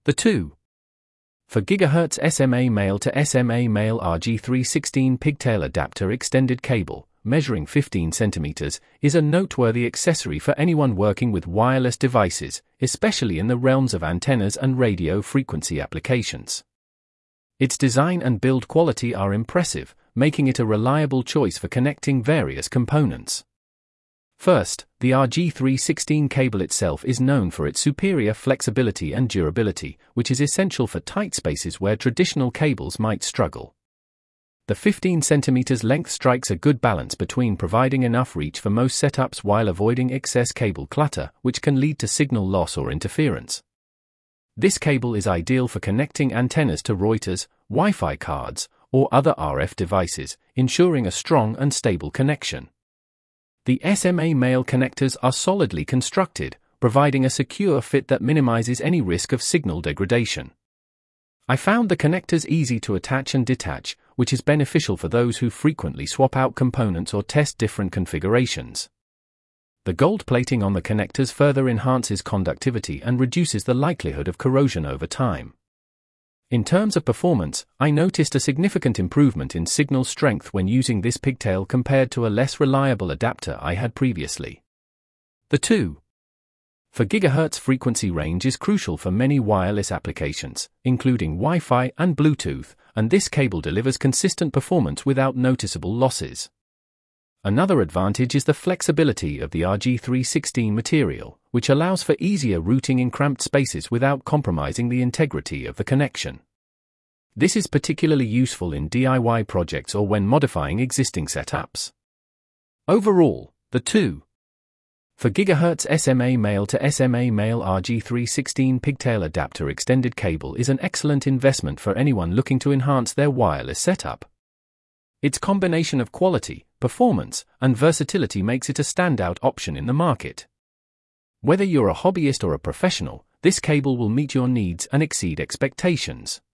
The 2. 4 GHz SMA male to SMA male RG316 pigtail adapter extended cable, measuring 15 cm, is a noteworthy accessory for anyone working with wireless devices, especially in the realms of antennas and radio frequency applications. Its design and build quality are impressive, making it a reliable choice for connecting various components. First, the RG316 cable itself is known for its superior flexibility and durability, which is essential for tight spaces where traditional cables might struggle. The 15 cm length strikes a good balance between providing enough reach for most setups while avoiding excess cable clutter, which can lead to signal loss or interference. This cable is ideal for connecting antennas to routers, Wi-Fi cards, or other RF devices, ensuring a strong and stable connection. The SMA male connectors are solidly constructed, providing a secure fit that minimizes any risk of signal degradation. I found the connectors easy to attach and detach, which is beneficial for those who frequently swap out components or test different configurations. The gold plating on the connectors further enhances conductivity and reduces the likelihood of corrosion over time. In terms of performance, I noticed a significant improvement in signal strength when using this pigtail compared to a less reliable adapter I had previously. The 2. 4 GHz frequency range is crucial for many wireless applications, including Wi-Fi and Bluetooth, and this cable delivers consistent performance without noticeable losses. Another advantage is the flexibility of the RG316 material, which allows for easier routing in cramped spaces without compromising the integrity of the connection. This is particularly useful in DIY projects or when modifying existing setups. Overall, the 2. 4 GHz SMA male to SMA male RG316 pigtail adapter extended cable is an excellent investment for anyone looking to enhance their wireless setup. Its combination of quality, performance, and versatility makes it a standout option in the market. Whether you're a hobbyist or a professional, this cable will meet your needs and exceed expectations.